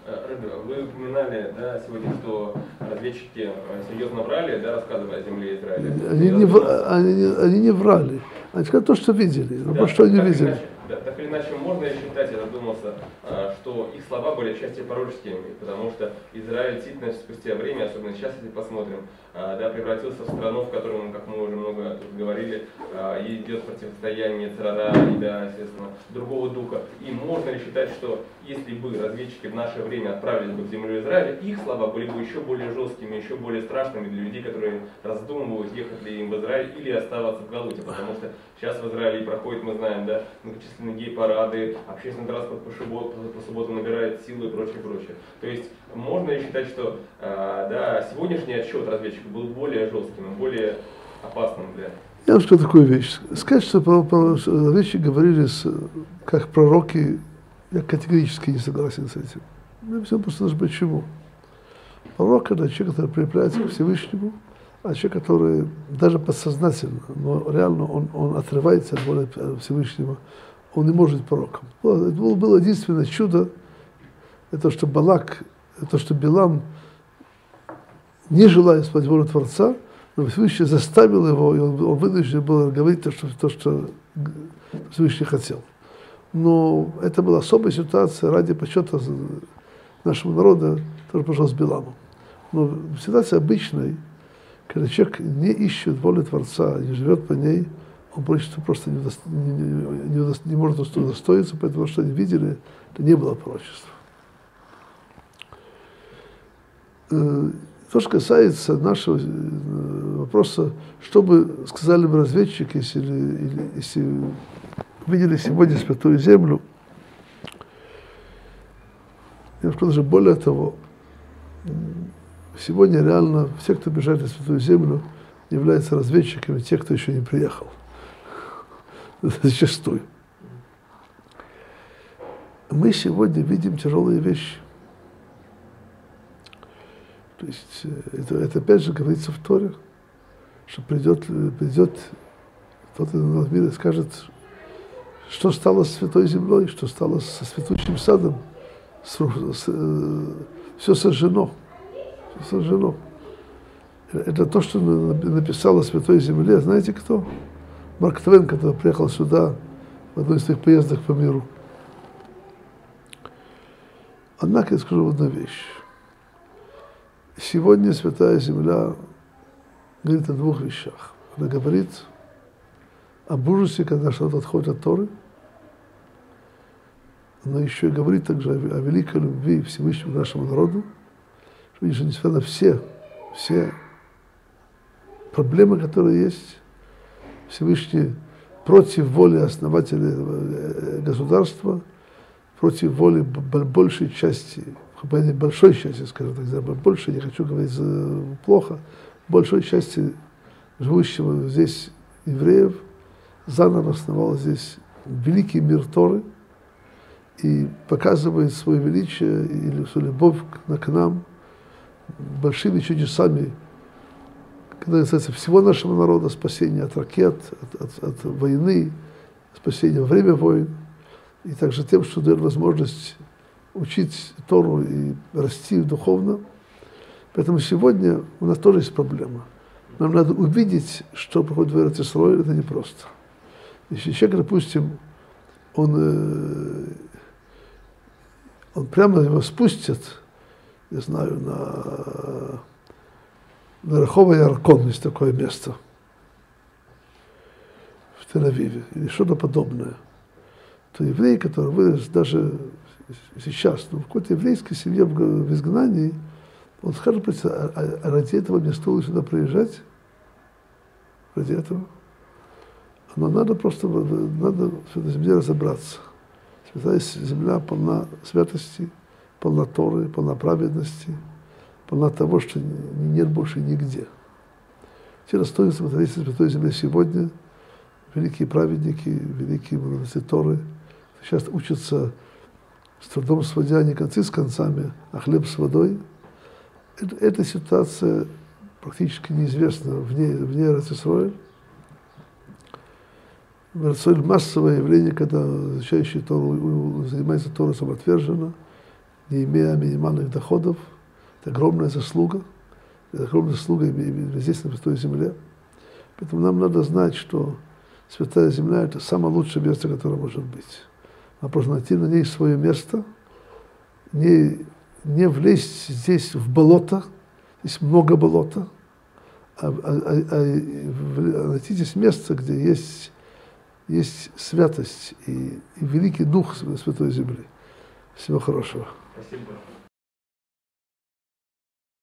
Вы упоминали, да, сегодня, что разведчики серьезно врали, да, рассказывая о земле Израиля. Они не врали. Они сказали то, что видели. Но Да, что они видели. Так или иначе, можно ли считать, я задумался, что их слова были отчасти пророческими, потому что Израиль действительно спустя время, особенно сейчас, если посмотрим, да, превратился в страну, в которой, как мы уже много тут говорили, идет противостояние царя и, да, естественно, другого духа. И можно ли считать, что если бы разведчики в наше время отправились бы в землю Израиля, их слова были бы еще более жесткими, еще более страшными для людей, которые раздумывают, ехать ли им в Израиль или оставаться в Галуте, потому что сейчас в Израиле проходит, мы знаем, да, многочисленные гей-парады, общественный транспорт по субботам набирает силу и прочее, прочее. То есть можно ли считать, что да, сегодняшний отчет разведчиков был более жестким, более опасным для... Я вам скажу такую вещь. Сказать, что разведчики говорили как пророки, я категорически не согласен с этим. Я объясню просто даже почему. Пророк — это человек, который прилепляется к Всевышнему, а человек, который даже подсознательно, но реально он отрывается от воли Всевышнего, он не может быть пророком. Было единственное чудо, это что Билам, не желая исполнять волю Творца, но Всевышний заставил его, и он вынужден был говорить то, что Всевышний хотел. Но это была особая ситуация ради почета нашего народа, тоже пошел с Биламом. Но ситуация обычная, когда человек не ищет воли Творца, не живет по ней, он просто не может удостоиться, поэтому что они видели, это не было пророчества. То, что касается нашего вопроса, что бы сказали бы разведчики, если видели сегодня Святую Землю, я скажу даже более того, сегодня реально все, кто бежит на Святую Землю, являются разведчиками тех, кто еще не приехал. Зачастую. Мы сегодня видим тяжелые вещи. То есть это опять же говорится в Торе, что придет кто-то в мире и скажет, что стало с Святой Землей, что стало со Святущим Садом, все сожжено. Все сожжено. Это то, что написал о Святой Земле. Знаете кто? Марк Твен, который приехал сюда в одной из своих поездок по миру. Однако я скажу одну вещь. Сегодня Святая Земля говорит о двух вещах. Она говорит об ужасе, когда наш народ отходит от Торы. Она еще и говорит также о великой любви Всевышнего к нашему народу, что несмотря на все проблемы, которые есть, Всевышний против воли основателя государства, против воли большой части, скажем так, больше, не хочу говорить плохо, большой части живущего здесь евреев, заново основал здесь великий мир Торы и показывает свое величие или свою любовь к нам большими чудесами, когда касается всего нашего народа, спасения от ракет, от войны, спасения во время войн, и также тем, что дает возможность учить Тору и расти духовно. Поэтому сегодня у нас тоже есть проблема. Нам надо увидеть, что проходит в Эрец Исроэль, это непросто. Если человек, допустим, он прямо его спустит, я знаю, на Рахова Яркон есть такое место в Тель-Авиве, или что-то подобное, то еврей, который вырос даже сейчас, в какой-то еврейской семье в изгнании, он скажет, а ради этого мне стоило сюда приезжать? Ради этого? Но надо в этой земле разобраться. Святая земля полна святости, полна Торы, полна праведности, полна того, что нет больше нигде. Все достоинства смотреть на Святой Земле сегодня, великие праведники, великие мудрецы Торы, сейчас учатся с трудом сводя не концы с концами, а хлеб с водой. Эта ситуация практически неизвестна вне Эрец Исроэль. В Эрец Исроэль массовое явление, когда изучающий Тору занимается Торой самоотверженно, не имея минимальных доходов. Это огромная заслуга. Это огромная заслуга здесь, на Святой Земле. Поэтому нам надо знать, что Святая Земля – это самое лучшее место, которое может быть. Нам просто найти на ней свое место, не влезть здесь в болото, здесь много болота, а найти здесь место, где есть святость и великий дух Святой Земли. Всего хорошего. Спасибо.